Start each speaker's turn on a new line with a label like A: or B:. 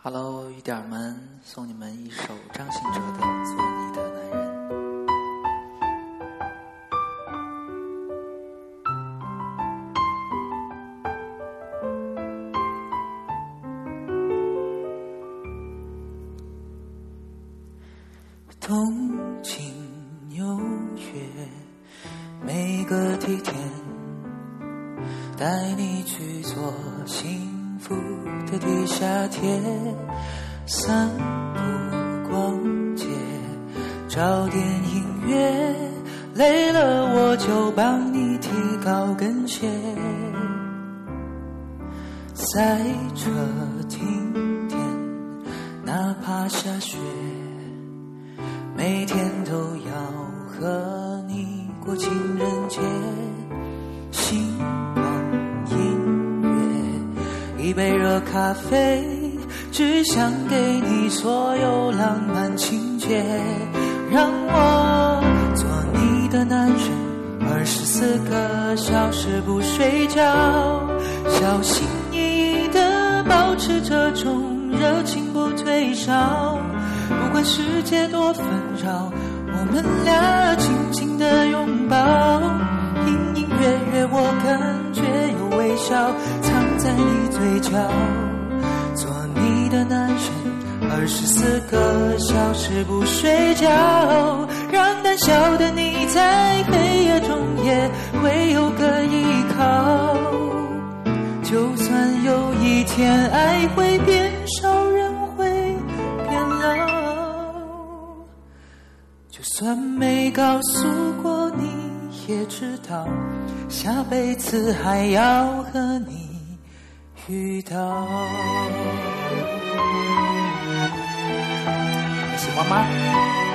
A: Hello， 雨点们，送你们一首张信哲的《做你的男人》。
B: 东京、纽约，每个地点，带你去做幸福的地下铁，散步、逛街，找点音乐，累了我就帮你提高跟鞋，塞车停电，哪怕下雪，每天都要和你过情人节，星光音乐，一杯热咖啡，只想给你所有浪漫情节，让我做你的男人，24个小时不睡觉，小心翼翼地保持这种热情不退烧，不管世界多纷扰，我们俩紧紧的拥抱，隐隐约约我感觉有微笑藏在你嘴角，做你的男人，24个小时不睡觉，让胆小的你在黑夜中也会有个依靠，就算有一天爱会变少，人会变老，就算没告诉过你也知道，下辈子还要和你遇到。
A: 喜欢吗？